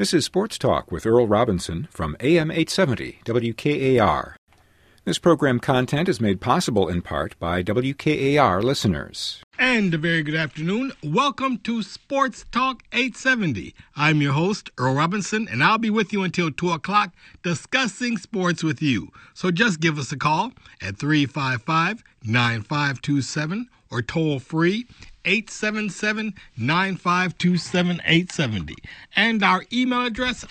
This is Sports Talk with Earl Robinson from AM 870 WKAR. This program content is made possible in part by WKAR listeners. And a very good afternoon. Welcome to Sports Talk 870. I'm your host, Earl Robinson, and I'll be with you until 2 o'clock discussing sports with you. So just give us a call at 355-9527 or toll free 877-952-7870. And our email address,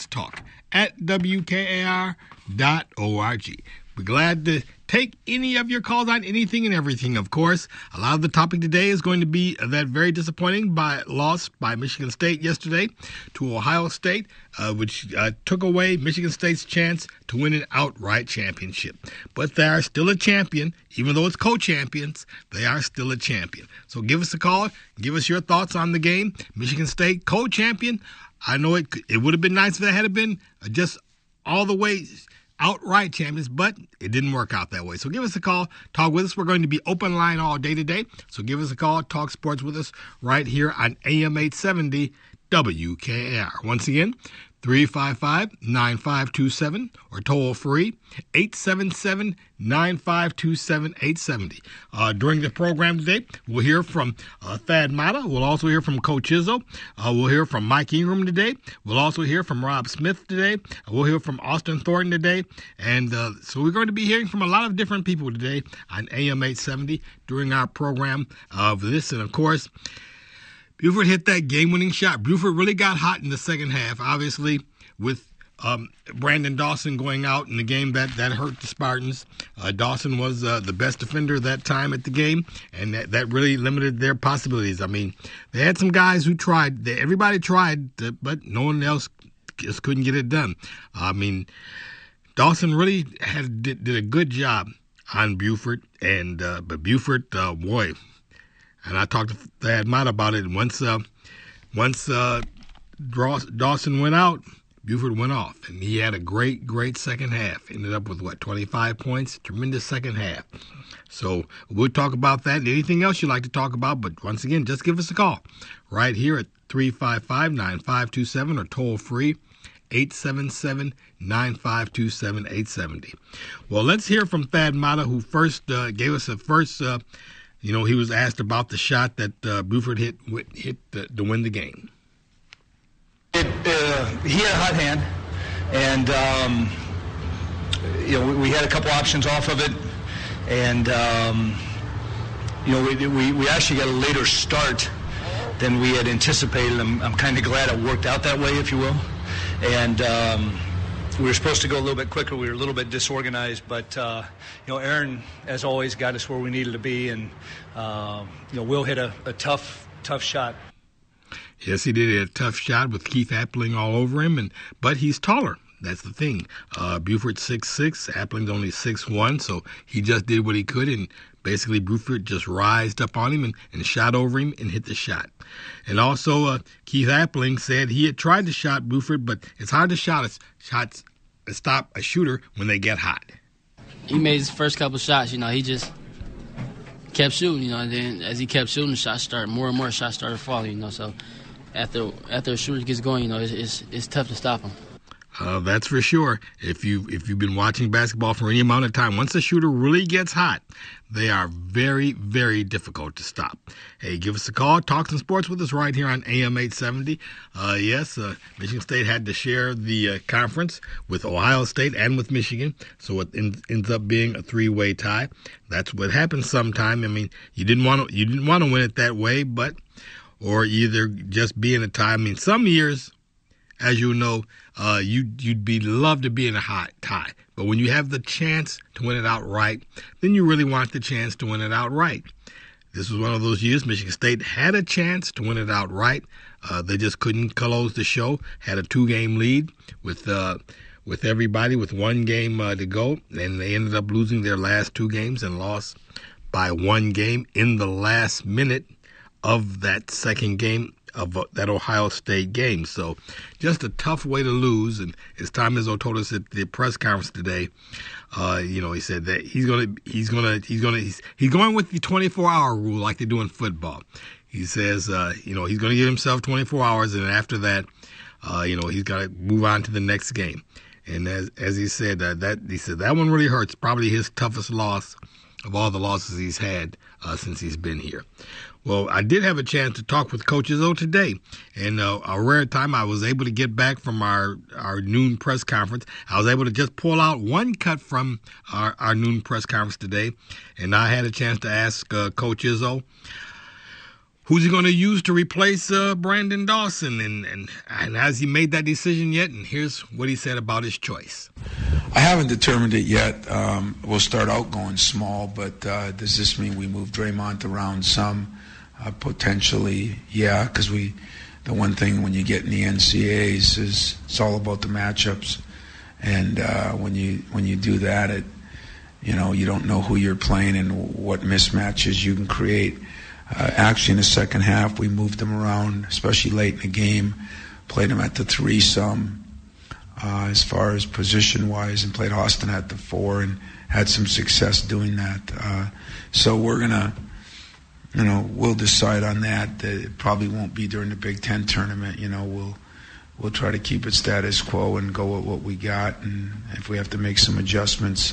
sportstalk@wkar.org. We're glad to take any of your calls on anything and everything, of course. A lot of the topic today is going to be that very disappointing loss by Michigan State yesterday to Ohio State, which took away Michigan State's chance to win an outright championship. But they are still a champion. Even though it's co-champions, they are still a champion. So give us a call. Give us your thoughts on the game. Michigan State co-champion. I know it would have been nice if that had been just all the way outright champions, but it didn't work out that way. So give us a call, talk with us. We're going to be open line all day today. So give us a call, talk sports with us right here on AM 870 WKAR. Once again, 355-9527 or toll free 877-952-7870. During the program today, we'll hear from Thad Matta. We'll also hear from Coach Izzo. We'll hear from Mike Ingram today. We'll also hear from Rob Smith today. We'll hear from Austin Thornton today. And so we're going to be hearing from a lot of different people today on AM 870 during our program of this. And of course, Buford hit that game-winning shot. Buford really got hot in the second half, obviously, with Brandon Dawson going out in the game. That hurt the Spartans. Dawson was the best defender that time at the game, and that really limited their possibilities. I mean, they had some guys who tried. Everybody tried, but no one else just couldn't get it done. I mean, Dawson really did a good job on Buford, and but Buford, boy. And I talked to Thad Mott about it. Once Dawson went out, Buford went off. And he had a great second half. Ended up with, 25 points? Tremendous second half. So we'll talk about that and anything else you'd like to talk about. But once again, just give us a call right here at 355-9527 or toll free 877-952-7870. Well, let's hear from Thad Matta, who first gave us a first he was asked about the shot that Buford hit to win the game. He had a hot hand, and we had a couple options off of it, and we actually got a later start than we had anticipated. I'm kind of glad it worked out that way, if you will, and we were supposed to go a little bit quicker. We were a little bit disorganized, but Aaron, as always, got us where we needed to be, and Will hit a tough shot. Yes, he did. A tough shot with Keith Appling all over him, but he's taller. That's the thing. Buford's 6'6", Appling's only 6'1", so he just did what he could, and basically Buford just rised up on him and shot over him and hit the shot. And also, Keith Appling said he had tried to shot Buford, but it's hard to stop a shooter when they get hot. He made his first couple shots, he just kept shooting, and then as he kept shooting, more and more shots started falling, so after a shooter gets going, it's tough to stop him. That's for sure. If you've been watching basketball for any amount of time, once a shooter really gets hot, they are very, very difficult to stop. Hey, give us a call. Talk some sports with us right here on AM 870. Michigan State had to share the conference with Ohio State and with Michigan, so it ends up being a three-way tie. That's what happens sometime. I mean, you didn't want to win it that way, or either just be in a tie. I mean, some years, as you know, you'd love to be in a hot tie. But when you have the chance to win it outright, then you really want the chance to win it outright. This was one of those years Michigan State had a chance to win it outright. They just couldn't close the show. Had a 2-game lead with everybody with 1 game to go, and they ended up losing their last 2 games and lost by 1 game in the last minute of that second game of that Ohio State game. So just a tough way to lose. And as Tom Izzo told us at the press conference today, he said that he's going with the 24-hour rule like they do in football. He says, he's going to give himself 24 hours, and after that, he's got to move on to the next game. And as he said, that one really hurts. Probably his toughest loss of all the losses he's had since he's been here. Well, I did have a chance to talk with Coach Izzo today, and a rare time I was able to get back from our noon press conference. I was able to just pull out one cut from our noon press conference today, and I had a chance to ask Coach Izzo, who's he going to use to replace Brandon Dawson, and has he made that decision yet? And here's what he said about his choice. I haven't determined it yet. We'll start out going small, but does this mean we move Draymond around some? Potentially, yeah, because the one thing when you get in the NCAAs is it's all about the matchups, and when you do that, you don't know who you're playing and what mismatches you can create. Actually, in the second half, we moved them around, especially late in the game, played them at the 3 some as far as position-wise, and played Austin at the 4 and had some success doing that. So we're going to, we'll decide on that. It probably won't be during the Big Ten tournament. We'll try to keep it status quo and go with what we got. And if we have to make some adjustments,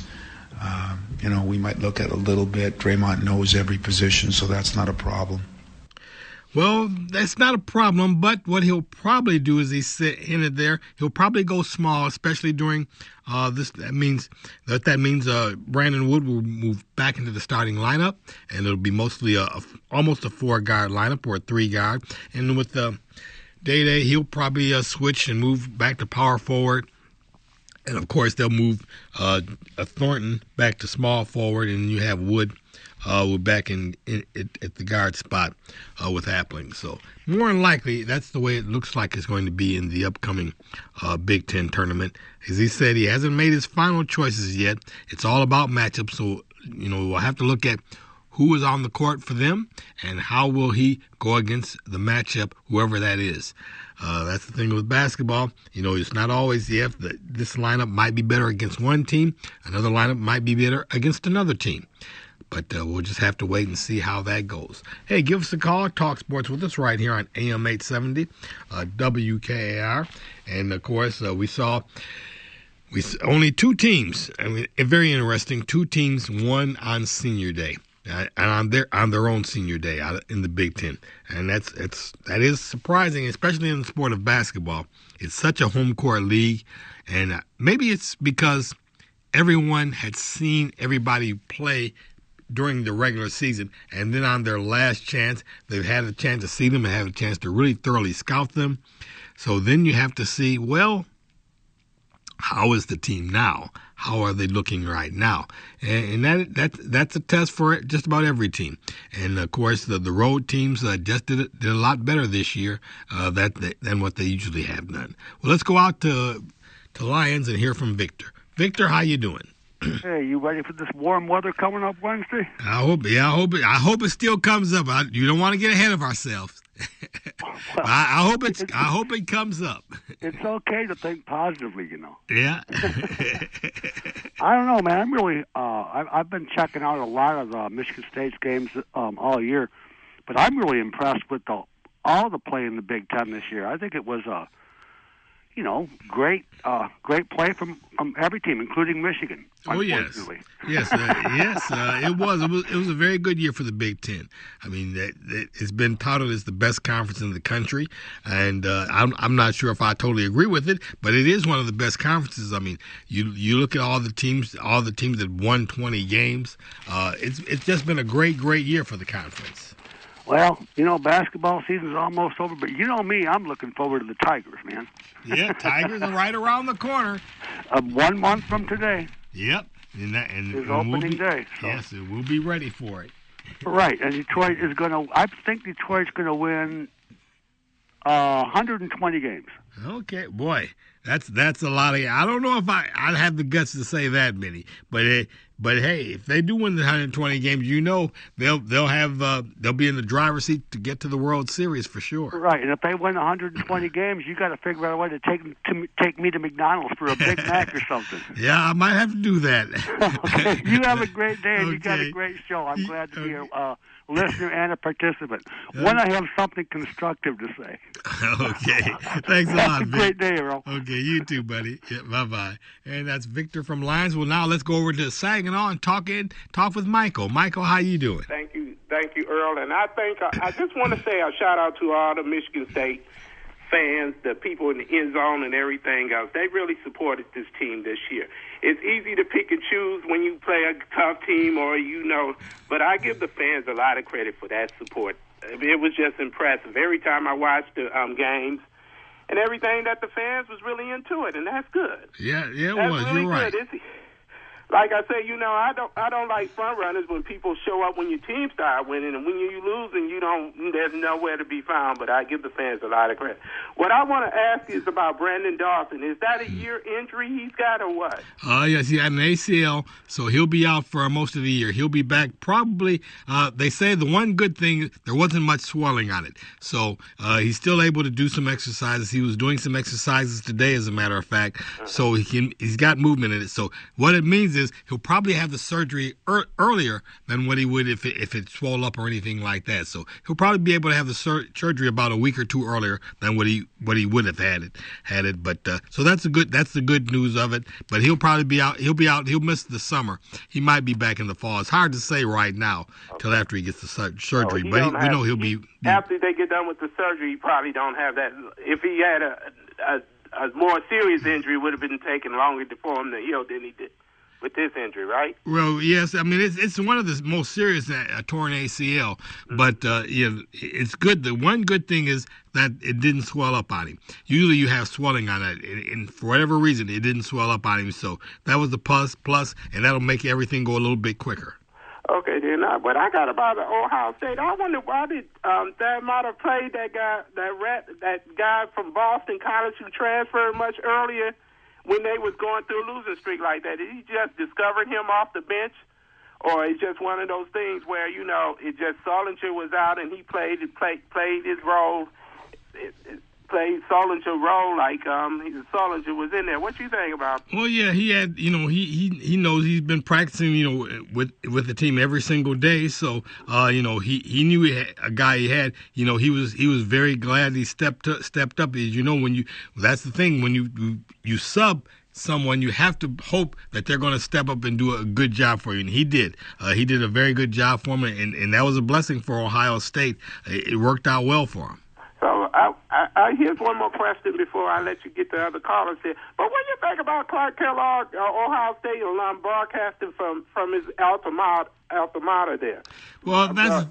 we might look at a little bit. Draymond knows every position, so that's not a problem. Well, that's not a problem, but what he'll probably do is hinted there, he'll probably go small, especially during this. That means Brandon Wood will move back into the starting lineup, and it'll be mostly almost a 4-guard lineup or a 3-guard. And with Day, he'll probably switch and move back to power forward. And, of course, they'll move Thornton back to small forward, and you have Wood back at the guard spot with Appling. So more than likely, that's the way it looks like it's going to be in the upcoming Big Ten tournament. As he said, he hasn't made his final choices yet. It's all about matchups. So, we'll have to look at who is on the court for them and how will he go against the matchup, whoever that is. That's the thing with basketball. It's not always this lineup might be better against one team. Another lineup might be better against another team. But we'll just have to wait and see how that goes. Hey, give us a call. Talk sports with us right here on AM 870 WKAR. And, of course, we saw only 2 teams. I mean, very interesting. 2 teams won on Senior Day. And on their own Senior Day out in the Big Ten. And that is surprising, especially in the sport of basketball. It's such a home court league. And maybe it's because everyone had seen everybody play during the regular season, and then on their last chance, they've had a chance to see them and have a chance to really thoroughly scout them. So then you have to see, well, how is the team now? How are they looking right now? And that's a test for just about every team. And, of course, the road teams just did a lot better this year than what they usually have done. Well, let's go out to Lions and hear from Victor. Victor, how you doing? Hey, you ready for this warm weather coming up Wednesday? I hope it still comes up. You don't want to get ahead of ourselves. Well, I hope it comes up. It's okay to think positively, Yeah. I don't know, man. I'm really. I've been checking out a lot of Michigan State's games all year, but I'm really impressed with all the play in the Big Ten this year. I think it was great play from every team, including Michigan. Oh yes, it was. It was a very good year for the Big Ten. I mean, it's been touted as the best conference in the country, and I'm not sure if I totally agree with it, but it is one of the best conferences. I mean, you look at all the teams that won 20 games. It's just been a great year for the conference. Well, basketball season's almost over, but me, I'm looking forward to the Tigers, man. Yeah, Tigers are right around the corner. 1 month from today. Yep. And it's opening day. So. Yes, we'll be ready for it. Right, and Detroit is I think Detroit's going to win 120 games. Okay, boy, that's a lot of. I don't know if I'd have the guts to say that many, but hey, if they do win the 120 games, they'll be in the driver's seat to get to the World Series for sure. Right, and if they win 120 games, you got to figure out a way to take me to McDonald's for a Big Mac or something. Yeah, I might have to do that. Okay, you have a great day, and you got a great show. I'm glad to be listener and a participant. When I have something constructive to say. Okay. Thanks a lot, Have a great day, Earl. Okay, you too, buddy. Yeah, bye-bye. And that's Victor from Lyons. Well, now let's go over to Saginaw and talk with Michael. Michael, how you doing? Thank you, Earl. And I just want to say a shout out to all the Michigan State fans, the people in the end zone and everything else. They really supported this team this year. It's easy to pick and choose when you play a tough team but I give the fans a lot of credit for that support. It was just impressive. Every time I watched the games and everything, that the fans was really into it, and that's good. Yeah, it that's was. Really You're right. Good. Like I say, I don't like front runners when people show up when your team start winning, and when you lose and there's nowhere to be found. But I give the fans a lot of credit. What I want to ask is about Brandon Dawson. Is that a year injury he's got or what? Yes, he had an ACL, so he'll be out for most of the year. He'll be back probably. They say the one good thing, there wasn't much swelling on it, so he's still able to do some exercises. He was doing some exercises today, as a matter of fact. So he's got movement in it. So what it means is he'll probably have the surgery earlier than what he would if it swelled up or anything like that. So he'll probably be able to have the surgery about a week or two earlier than what he would have had it. But so that's the good news of it. But he'll probably be out. He'll miss the summer. He might be back in the fall. It's hard to say right now till after he gets the surgery. But we know he'll be after they get done with the surgery. He probably don't have that. If he had a more serious injury, it would have been taking longer for him to heal than he did with this injury, right? Well, yes. I mean, it's one of the most serious torn ACL, but it's good. The one good thing is that it didn't swell up on him. Usually you have swelling on it, and for whatever reason, it didn't swell up on him. So that was the plus, and that'll make everything go a little bit quicker. Okay, then. But I got about the Ohio State. I wonder why did that might have played that guy from Boston College who transferred much earlier when they was going through a losing streak like that. Did he just discover him off the bench? Or it's just one of those things where, it just Solinger was out and he played his role. Played Solinger role like Solinger was in there. What you think about? Well, yeah, he had, he knows he's been practicing, with the team every single day. So, he knew he had a guy he had. He was very glad he stepped up. As that's the thing, when you sub someone, you have to hope that they're going to step up and do a good job for you, and he did. He did a very good job for him, and that was a blessing for Ohio State. It worked out well for him. So here's one more question before I let you get to other callers here. But what do you think about Clark Kellogg, Ohio State alum, broadcasting from his alma mater there? Well, that's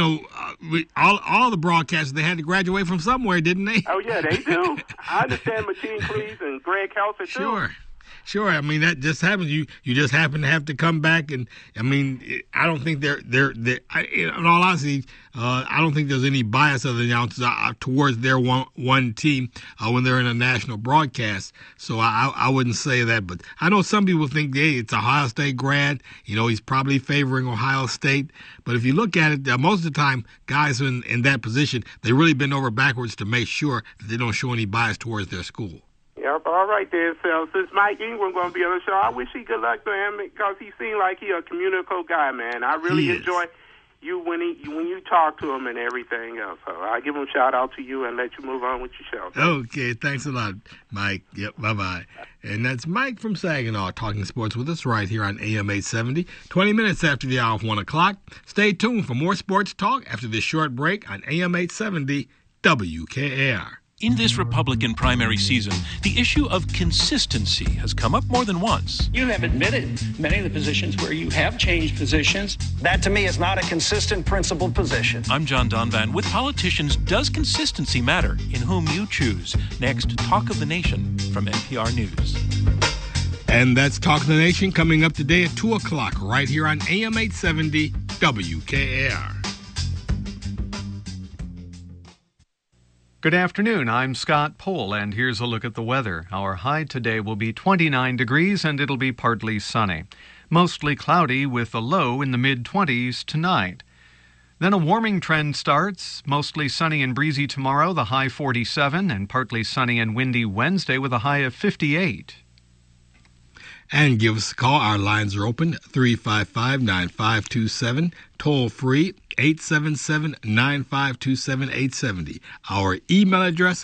all the broadcasters, they had to graduate from somewhere, didn't they? Oh yeah, they do. I understand Machine Cleese and Greg Kelser too. Sure. I mean, that just happens. You just happen to have to come back, and I mean, I don't think they're in all honesty, I don't think there's any bias of the announcers towards their one team when they're in a national broadcast. So I wouldn't say that, but I know some people think, hey, it's Ohio State grad. He's probably favoring Ohio State. But if you look at it, most of the time, guys in that position, they really bend over backwards to make sure that they don't show any bias towards their school. Yep, all right there, so since Mike Ingram going to be on the show, I wish he good luck to him because he seemed like he a communicable guy, man. I really enjoy you when you talk to him and everything else. So I give him a shout out to you and let you move on with your show. Okay, thanks a lot, Mike. Yep, bye-bye. And that's Mike from Saginaw talking sports with us right here on AM 870, 20 minutes after the hour of 1 o'clock. Stay tuned for more sports talk after this short break on AM 870 WKAR. In this Republican primary season, the issue of consistency has come up more than once. You have admitted many of the positions where you have changed positions. That, to me, is not a consistent, principled position. I'm John Donvan. With politicians, does consistency matter in whom you choose? Next, Talk of the Nation from NPR News. And that's Talk of the Nation coming up today at 2 o'clock right here on AM 870 WKAR. Good afternoon, I'm Scott Pohl, and here's a look at the weather. Our high today will be 29 degrees, and it'll be partly sunny. Mostly cloudy with a low in the mid-20s tonight. Then a warming trend starts, mostly sunny and breezy tomorrow, the high 47, and partly sunny and windy Wednesday with a high of 58. And give us a call. Our lines are open, 355-9527, toll free, 877-952-7870. Our email address,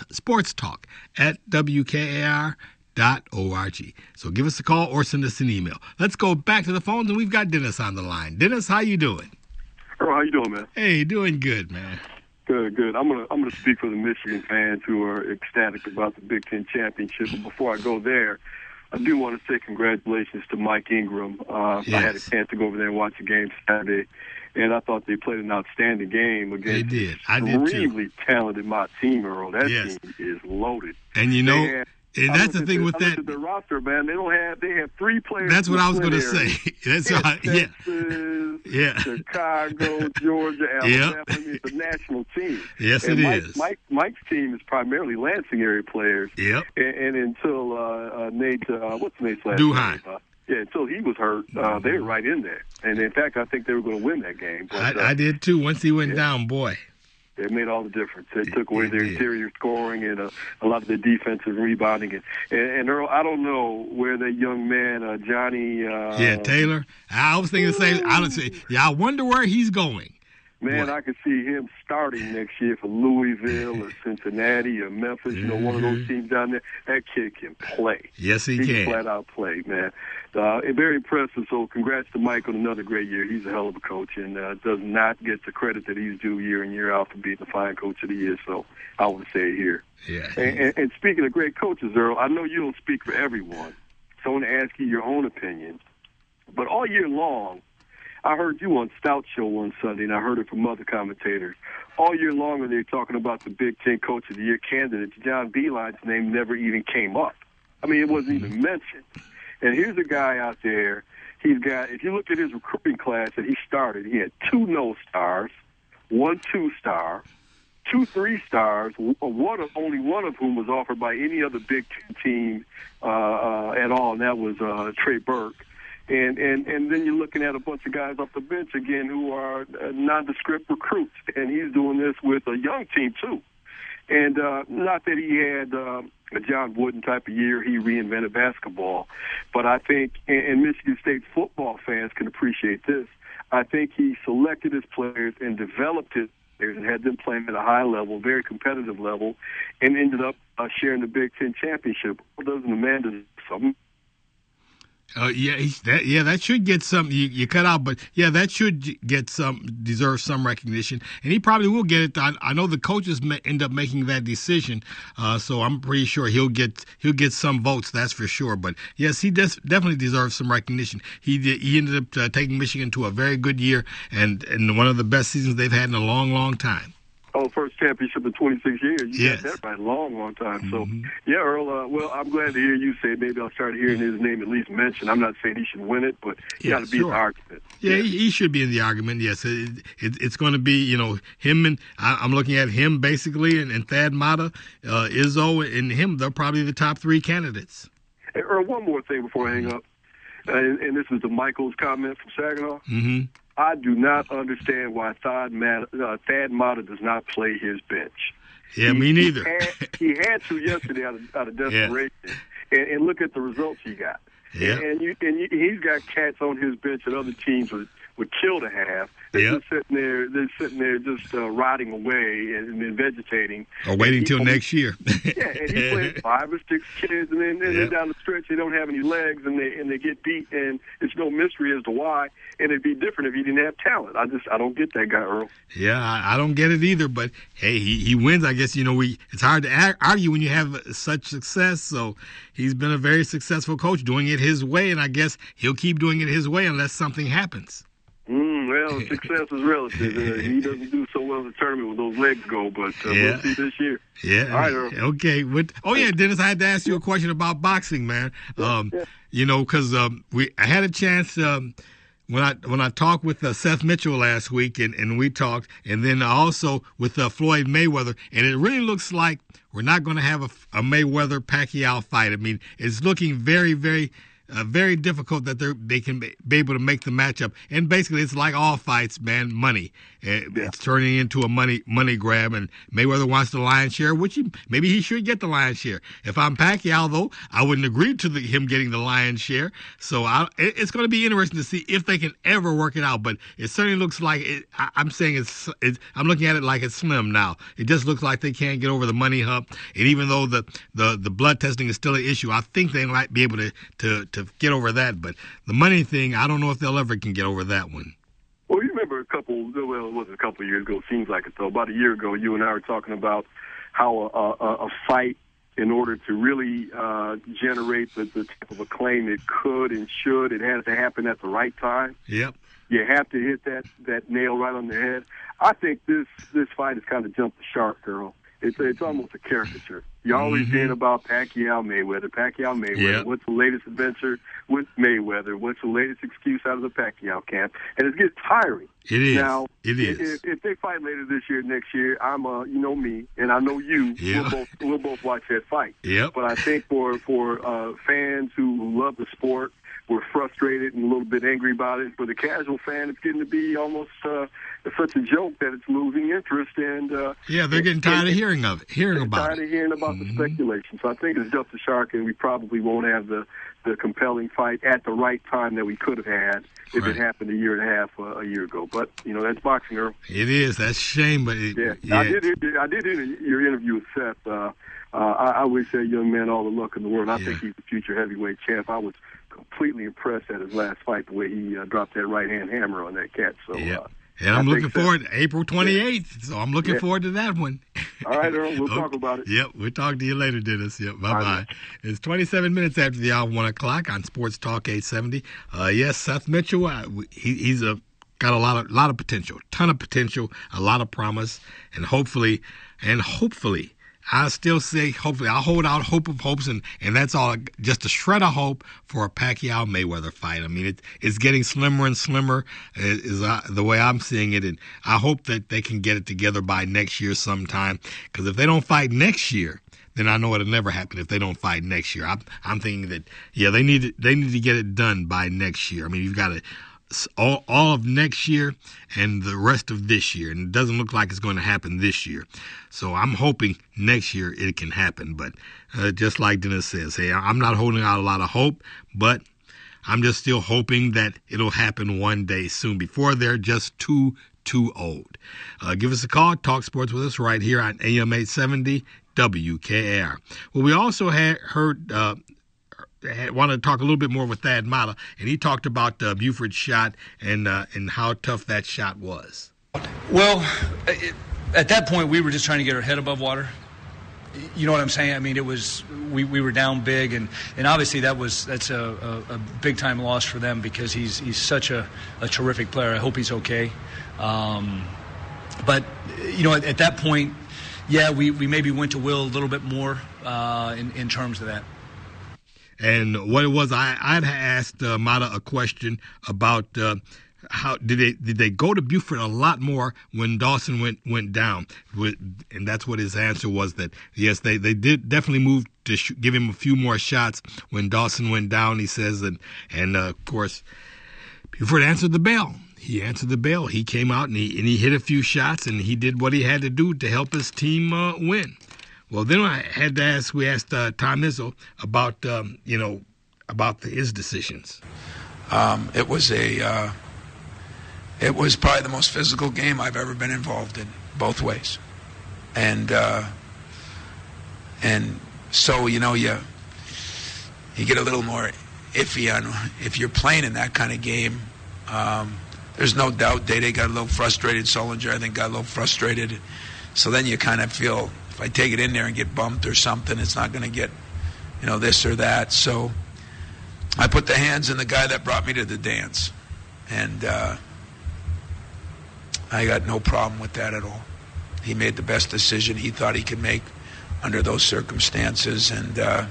sportstalk@wkar.org. So give us a call or send us an email. Let's go back to the phones, and we've got Dennis on the line. Dennis, how you doing? Earl, how you doing, man? Hey, doing good, man. Good. I'm gonna speak for the Michigan fans who are ecstatic about the Big Ten championship. But before I go there, I do want to say congratulations to Mike Ingram. Yes. I had a chance to go over there and watch the game Saturday, and I thought they played an outstanding game against They did. I did too. extremely talented my team, Earl. That Yes. team is loaded. And you know, and that's the thing with I that. looked at the roster, man. They have 3 players. That's what I was going to area. say. That's right. Texas, Yeah. Chicago, Georgia, Alabama. I mean, it's a national team. Yes, and it is. Mike's team is primarily Lansing area players. Yep. And until Nate, what's Nate's last Duhon. name? Until he was hurt, they were right in there. And in fact, I think they were going to win that game. But, I did too. Once he went down, boy. It made all the difference. It took away their interior scoring and a lot of their defensive rebounding. And Earl, I don't know where that young man, Johnny. Taylor. I was thinking the same. I wonder where he's going. Man, I could see him starting next year for Louisville or Cincinnati or Memphis. You know, one of those teams down there. That kid can play. Yes, he can. can Flat out play, man. Very impressive. So congrats to Mike on another great year. He's a hell of a coach and does not get the credit that he's due year in, year out for being the fine coach of the year. So I want to say it here. Yeah. And speaking of great coaches, Earl, I know you don't speak for everyone. So I want to ask you your own opinion. But all year long, I heard you on Stout Show one Sunday, and I heard it from other commentators. All year long, when they were talking about the Big Ten Coach of the Year candidates, John Beilein's name never even came up. I mean, it wasn't even mentioned. And here's a guy out there. He's got, if you look at his recruiting class that he started, he had 2 no-stars, 1 2-star, 2 3-stars, only one of whom was offered by any other Big Ten team at all, and that was Trey Burke. And then you're looking at a bunch of guys off the bench again who are nondescript recruits, and he's doing this with a young team too. And not that he had a John Wooden type of year, he reinvented basketball, but I think, and Michigan State football fans can appreciate this, I think he selected his players and developed his players and had them playing at a high level, very competitive level, and ended up sharing the Big Ten championship. Doesn't the man deserve something? That should get some. You cut out, but that should get some, deserve some recognition, and he probably will get it. I know the coaches end up making that decision, so I'm pretty sure he'll get some votes. That's for sure. But yes, he definitely deserves some recognition. He ended up taking Michigan to a very good year and one of the best seasons they've had in a long, long time. First championship in 26 years. You got that right, a long, long time. So, Earl, well, I'm glad to hear you say maybe I'll start hearing his name at least mentioned. I'm not saying he should win it, but he got to be in the argument. Yeah, he should be in the argument, yes. It's going to be, him and I'm looking at him basically and Thad Matta, Izzo, and him. They're probably the top 3 candidates. Hey, Earl, one more thing before I hang up, and this is the Michael's comment from Saginaw. Mm-hmm. I do not understand why Thad Matta does not play his bench. Yeah, me neither. He had to yesterday out of desperation, and look at the results he got. Yeah. And he's got cats on his bench that other teams would kill to have. They're just sitting there, just rotting away and vegetating. Or waiting until next year. And he played 5 or 6 kids, and then down the stretch they don't have any legs, and they get beat, and it's no mystery as to why. And it'd be different if he didn't have talent. I don't get that guy, Earl. Yeah, I don't get it either. But hey, he wins. I guess it's hard to argue when you have such success. So he's been a very successful coach, doing it his way, and I guess he'll keep doing it his way unless something happens. Well, success is relative. He doesn't do so well in the tournament when those legs go, but we'll see this year. Yeah. All right, Earl. Okay. Dennis, I had to ask you a question about boxing, man. Because I had a chance when I talked with Seth Mitchell last week, and we talked, and then also with Floyd Mayweather, and it really looks like we're not going to have a Mayweather-Pacquiao fight. I mean, it's looking very, very very difficult that they can be able to make the matchup. And basically, it's like all fights, man. Money. It's turning into a money grab, and Mayweather wants the lion's share, which maybe he should get the lion's share. If I'm Pacquiao, though, I wouldn't agree to him getting the lion's share. So it's going to be interesting to see if they can ever work it out. But it certainly looks like I'm saying I'm looking at it like it's slim now. It just looks like they can't get over the money hump. And even though the blood testing is still an issue, I think they might be able to get over that. But the money thing, I don't know if they'll ever can get over that one. Well, you remember it wasn't a couple of years ago, seems like it though. About a year ago, you and I were talking about how a fight, in order to really generate the type of acclaim it could and should, it has to happen at the right time. Yep. You have to hit that nail right on the head. I think this fight has kind of jumped the shark, girl. It's almost a caricature. You're always hearing about Pacquiao Mayweather. Yep. What's the latest adventure with Mayweather? What's the latest excuse out of the Pacquiao camp? And it's getting tiring. It is. Now, it is. If they fight later this year, next year, I'm you know me, and I know you. Yeah. We'll both watch that fight. Yep. But I think for fans who love the sport, we're frustrated and a little bit angry about it. For the casual fan, it's getting to be almost such a joke that it's losing interest. And they're getting tired of hearing about it. Tired of hearing about the speculation. So I think it's just a shark, and we probably won't have the compelling fight at the right time that we could have had if it happened a year and a half a year ago. But that's boxing, Earl. It is. That's a shame, but I did hear your interview with Seth. I wish that young man all the luck in the world. I think he's the future heavyweight champ. I was completely impressed at his last fight, the way he dropped that right-hand hammer on that cat. So, and I'm looking forward to April 28th, so I'm looking forward to that one. All right, Earl, we'll talk about it. Yep, we'll talk to you later, Dennis. Yep, bye-bye. It's 27 minutes after the hour, 1 o'clock on Sports Talk 870. Yes, Seth Mitchell, he's got a lot of potential, ton of potential, a lot of promise, and hopefully, I still say hopefully. I'll hold out hope of hopes, and that's all, just a shred of hope for a Pacquiao-Mayweather fight. I mean, it's getting slimmer and slimmer is the way I'm seeing it, and I hope that they can get it together by next year sometime, because if they don't fight next year, then I know it'll never happen if they don't fight next year. I'm thinking that, they need to get it done by next year. I mean, you've got to all of next year and the rest of this year, and it doesn't look like it's going to happen this year. So I'm hoping next year it can happen. But just like Dennis says, hey, I'm not holding out a lot of hope, but I'm just still hoping that it'll happen one day soon before they're just too old. Give us a call. Talk sports with us right here on AM 870 WKAR. Well, we also heard wanted to talk a little bit more with Thad Matta, and he talked about Buford's shot and how tough that shot was. Well, at that point, we were just trying to get our head above water. You know what I'm saying? I mean, it was we were down big, and obviously that's a big time loss for them, because he's such a terrific player. I hope he's okay. But at that point, we maybe went to Will a little bit more in terms of that. And what it was, I'd asked Matta a question about how did they go to Buford a lot more when Dawson went down, and that's what his answer was, that yes, they did definitely move to give him a few more shots when Dawson went down. He says, and of course Buford answered the bell. He answered the bell. He came out and he hit a few shots, and he did what he had to do to help his team win. Well, then we asked Tom Izzo about his decisions. It was probably the most physical game I've ever been involved in, both ways, and so you get a little more iffy on if you're playing in that kind of game. There's no doubt Day got a little frustrated. Solinger, I think, got a little frustrated. So then you kind of feel, if I take it in there and get bumped or something, it's not going to get, this or that. So I put the hands in the guy that brought me to the dance. And I got no problem with that at all. He made the best decision he thought he could make under those circumstances. And,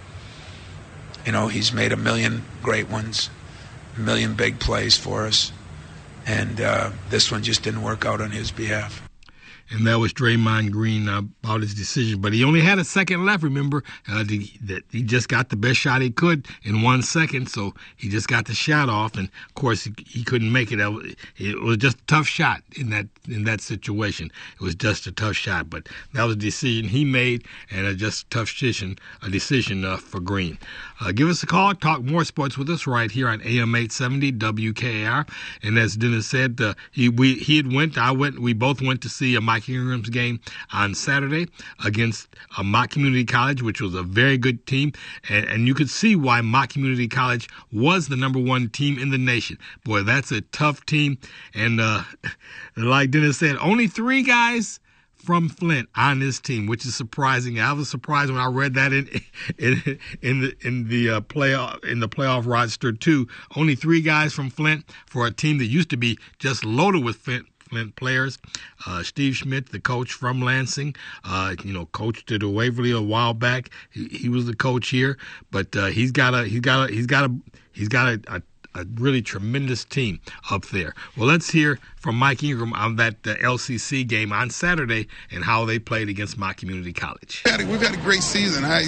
he's made a million great ones, a million big plays for us. And this one just didn't work out on his behalf. And that was Draymond Green about his decision. But he only had a second left, remember. That he just got the best shot he could in 1 second, so he just got the shot off. And, of course, he couldn't make it. It was just a tough shot in that situation. It was just a tough shot. But that was a decision he made, and just a tough decision for Green. Give us a call. Talk more sports with us right here on AM 870 WKAR. And as Dennis said, we both went to see Mike Ingram's game on Saturday against Mott Community College, which was a very good team. And you could see why Mott Community College was the number one team in the nation. Boy, that's a tough team. And like Dennis said, only 3 guys from Flint on this team, which is surprising. I was surprised when I read that in the playoff roster too. Only 3 guys from Flint for a team that used to be just loaded with Flint players. Steve Schmidt, the coach from Lansing, coached at Waverly a while back. He was the coach here, but he's got a really tremendous team up there. Well, let's hear from Mike Ingram on that LCC game on Saturday and how they played against Mott Community College. We've had a great season. I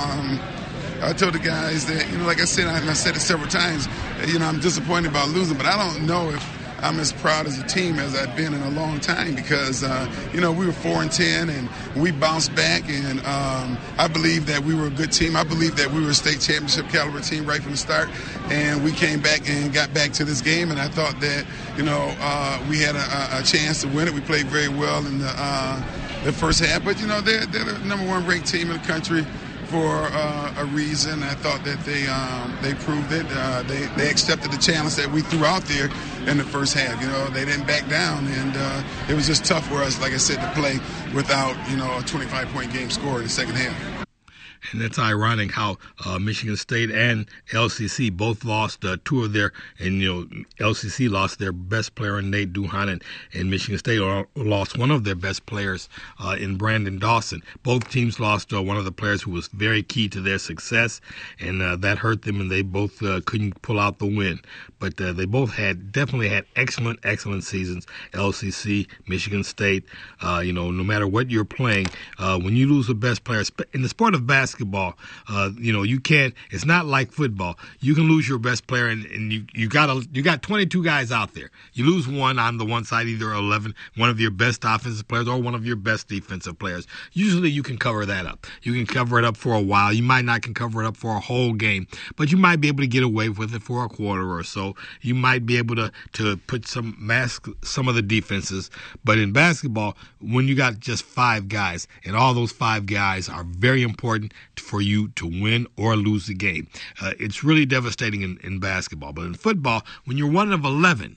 told the guys that, like I said, and I said it several times, I'm disappointed about losing, but I don't know if I'm as proud as a team as I've been in a long time because, we were 4-10 and we bounced back, and I believe that we were a good team. I believe that we were a state championship caliber team right from the start, and we came back and got back to this game, and I thought that, we had a chance to win it. We played very well in the first half, but, they're the number 1 ranked team in the country for a reason. I thought that they proved it. They accepted the challenge that we threw out there in the first half. They didn't back down, and it was just tough for us, like I said, to play without a 25-point game score in the second half. And that's ironic how Michigan State and LCC both lost 2 of their, and LCC lost their best player in Nate Duhan, and Michigan State lost one of their best players in Brandon Dawson. Both teams lost one of the players who was very key to their success, and that hurt them, and they both couldn't pull out the win. But they both definitely had excellent seasons. LCC, Michigan State, no matter what you're playing, when you lose the best player in the sport of basketball, you can't. It's not like football. You can lose your best player, and you got 22 guys out there. You lose one on the one side, either 11, one of your best offensive players, or one of your best defensive players. Usually, you can cover that up. You can cover it up for a while. You might not can cover it up for a whole game, but you might be able to get away with it for a quarter or so. You might be able to put mask some of the defenses. But in basketball, when you got just 5 guys, and all those 5 guys are very important for you to win or lose the game. It's really devastating in basketball. But in football, when you're 1 of 11,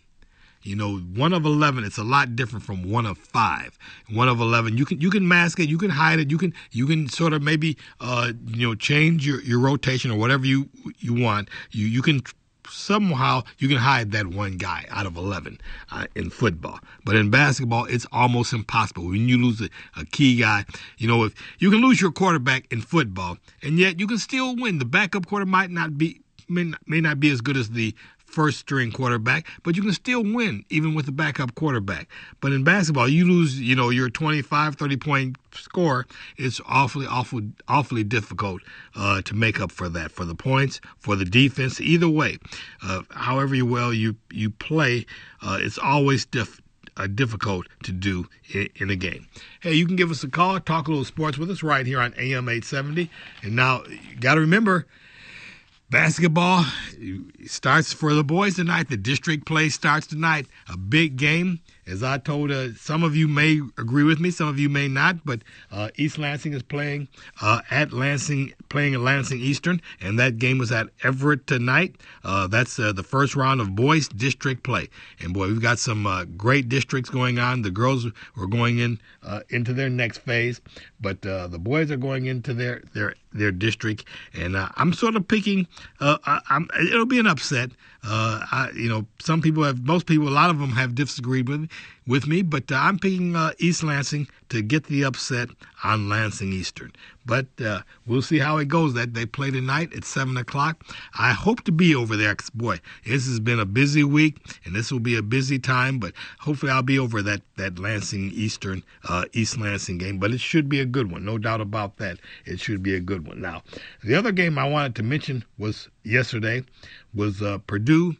1 of 11, it's a lot different from 1 of 5. 1 of 11, you can mask it, you can hide it, you can sort of maybe change your rotation or whatever you want. You can somehow you can hide that one guy out of 11 in football. But in basketball, it's almost impossible. When you lose a key guy, if you can lose your quarterback in football, and yet you can still win. The backup quarter may not be as good as the first string quarterback, but you can still win even with the backup quarterback. But in basketball, you lose, your 25, 30-point score. It's awfully difficult to make up for that, for the points, for the defense. Either way, however well you play, it's always difficult to do in a game. Hey, you can give us a call, talk a little sports with us right here on AM 870. And now, you got to remember, basketball starts for the boys tonight. The district play starts tonight. A big game. As I told, some of you may agree with me, some of you may not, but East Lansing is playing at Lansing Eastern, and that game was at Everett tonight. That's the first round of boys district play. And boy, we've got some great districts going on. The girls are going into their next phase, but the boys are going into their district, and I'm sort of picking. It'll be an upset. Most people, a lot of them have disagreed with me. with me, but I'm picking East Lansing to get the upset on Lansing Eastern. But we'll see how it goes. That they play tonight at 7 o'clock. I hope to be over there, 'cause, boy, this has been a busy week, and this will be a busy time, but hopefully I'll be over that Lansing Eastern, East Lansing game. But it should be a good one, no doubt about that. It should be a good one. Now, the other game I wanted to mention was yesterday was Purdue.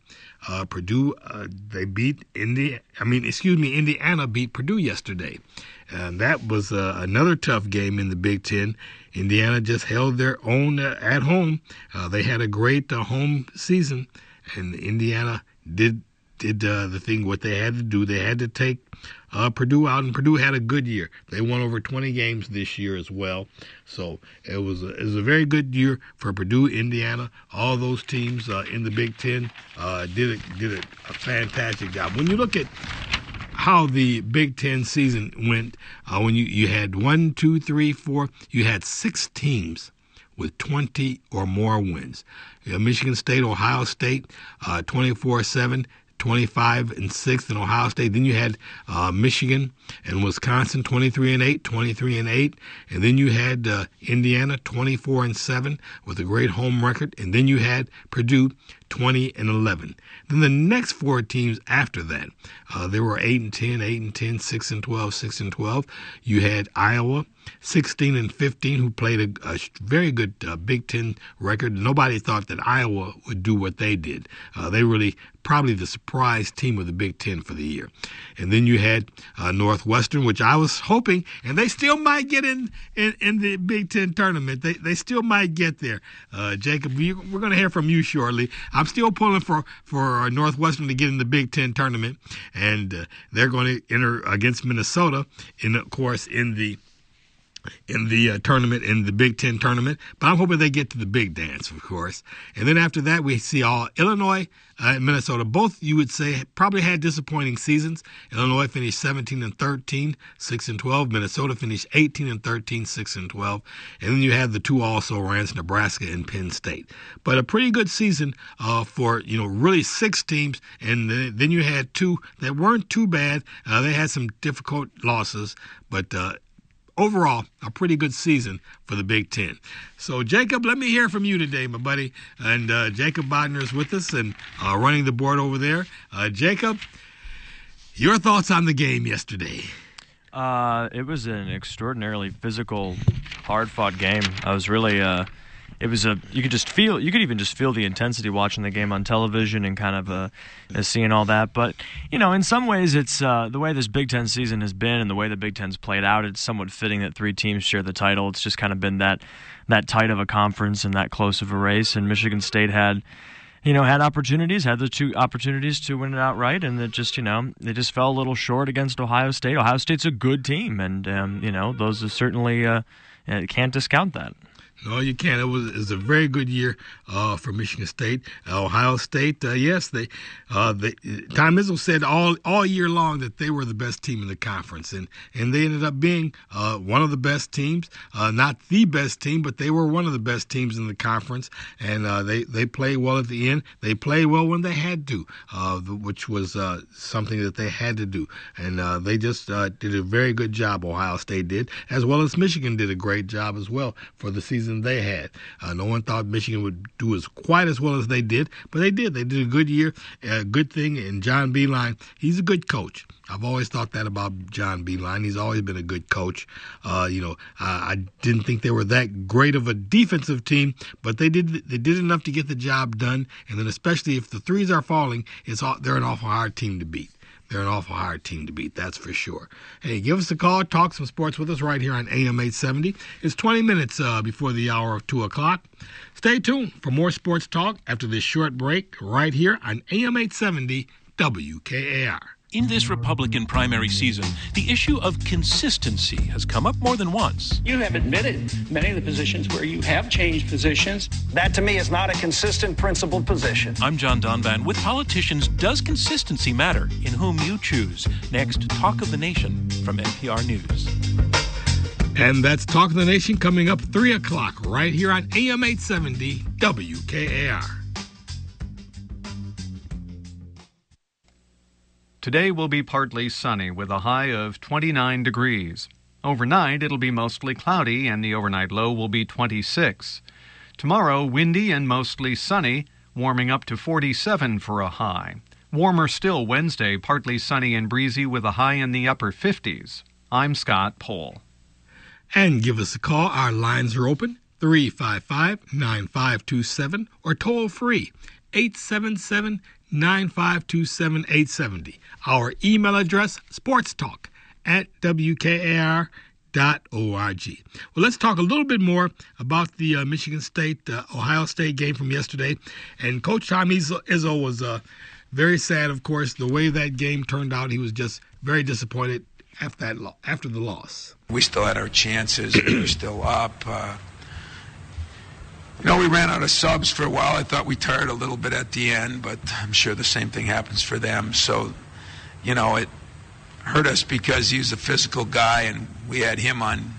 They beat Indiana beat Purdue yesterday. And that was another tough game in the Big Ten. Indiana just held their own at home. They had a great home season, and Indiana did the thing what they had to do. They had to take Purdue out, and Purdue had a good year. They won over 20 games this year as well. So it was a very good year for Purdue, Indiana. All those teams in the Big Ten did a fantastic job. When you look at how the Big Ten season went, when you had 1, 2, 3, 4, you had 6 teams with 20 or more wins. Michigan State, Ohio State, 24-7. 25-6 in Ohio State. Then you had Michigan and Wisconsin 23-8, 23-8, and then you had Indiana 24-7 with a great home record, and then you had Purdue 20-11. Then the next 4 teams after that, they were 8-10, 8-10, 6-12, 6-12. You had Iowa 16-15, who played a very good Big Ten record. Nobody thought that Iowa would do what they did. They really probably the surprise team of the Big Ten for the year. And then you had Northwestern, which I was hoping, and they still might get in the Big Ten tournament. They still might get there. Jacob, we're going to hear from you shortly. I'm still pulling for Northwestern to get in the Big Ten tournament, and they're going to enter against Minnesota, in the tournament, in the Big Ten tournament. But I'm hoping they get to the big dance, of course. And then after that, we see all Illinois and Minnesota. Both, you would say, probably had disappointing seasons. Illinois finished 17-13, 6-12. Minnesota finished 18-13, 6-12. And then you had the 2 also-rans, Nebraska and Penn State. But a pretty good season for, really 6 teams. And then you had 2 that weren't too bad. They had some difficult losses, but overall, a pretty good season for the Big Ten. So, Jacob, let me hear from you today, my buddy. And Jacob Bodner is with us and running the board over there. Jacob, your thoughts on the game yesterday? It was an extraordinarily physical, hard-fought game. I was really you could even just feel the intensity watching the game on television and kind of seeing all that. But, in some ways it's the way this Big Ten season has been and the way the Big Ten's played out, it's somewhat fitting that 3 teams share the title. It's just kind of been that tight of a conference and that close of a race. And Michigan State had opportunities, had the 2 opportunities to win it outright, and they just fell a little short against Ohio State. Ohio State's a good team, and, those are certainly can't discount that. No, you can't. It was a very good year for Michigan State. Ohio State, yes, Tom Izzo said all year long that they were the best team in the conference, and they ended up being one of the best teams, not the best team, but they were one of the best teams in the conference, and they played well at the end. They played well when they had to, which was something that they had to do, and they just did a very good job. Ohio State did, as well as Michigan did a great job as well for the season they had. No one thought Michigan would do quite as well as they did, but they did. They did a good year, a good thing. And John Beilein, he's a good coach. I've always thought that about John Beilein. He's always been a good coach. I didn't think they were that great of a defensive team, but they did enough to get the job done. And then especially if the threes are falling, they're an awful hard team to beat. They're an awful hard team to beat, that's for sure. Hey, give us a call, talk some sports with us right here on AM 870. It's 20 minutes before the hour of 2 o'clock. Stay tuned for more sports talk after this short break right here on AM 870 WKAR. In this Republican primary season, the issue of consistency has come up more than once. You have admitted many of the positions where you have changed positions. That, to me, is not a consistent, principled position. I'm John Donvan. With politicians, does consistency matter in whom you choose? Next, Talk of the Nation from NPR News. And that's Talk of the Nation coming up 3 o'clock right here on AM 870 WKAR. Today will be partly sunny with a high of 29 degrees. Overnight, it'll be mostly cloudy and the overnight low will be 26. Tomorrow, windy and mostly sunny, warming up to 47 for a high. Warmer still Wednesday, partly sunny and breezy with a high in the upper 50s. I'm Scott Pohl. And give us a call. Our lines are open, 355-9527, or toll free, 877-952-7870. Our email address, sportstalk@wkar.org. Well, let's talk a little bit more about the Michigan State-Ohio State game from yesterday. And Coach Tom Izzo was very sad, of course, the way that game turned out. He was just very disappointed after the loss. We still had our chances. We were still up. We ran out of subs for a while. I thought we tired a little bit at the end, but I'm sure the same thing happens for them. So, it hurt us because he's a physical guy, and we had him on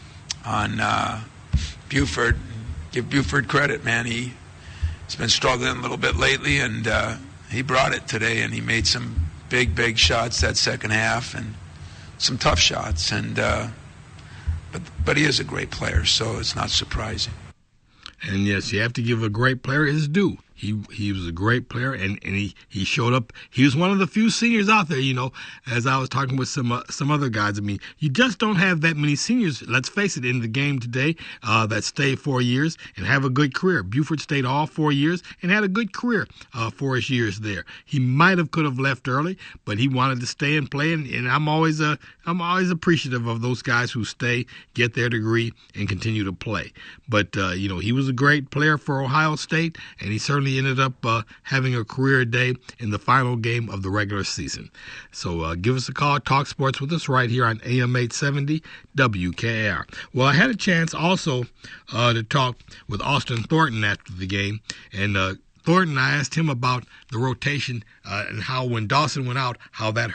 Buford. Give Buford credit, man. He's been struggling a little bit lately, and he brought it today, and he made some big shots that second half, and some tough shots. And but he is a great player, so it's not surprising. And yes, you have to give a great player his due. He was a great player, and he showed up. He was one of the few seniors out there, as I was talking with some other guys. I mean, you just don't have that many seniors, let's face it, in the game today that stay 4 years and have a good career. Buford stayed all 4 years and had a good career for his years there. He could have left early, but he wanted to stay and play, and I'm always appreciative of those guys who stay, get their degree, and continue to play. But, he was a great player for Ohio State, and he certainly ended up having a career day in the final game of the regular season. So give us a call, talk sports with us right here on AM 870 WKAR. Well, I had a chance also to talk with Austin Thornton after the game, and Thornton, I asked him about the rotation and how when Dawson went out, how that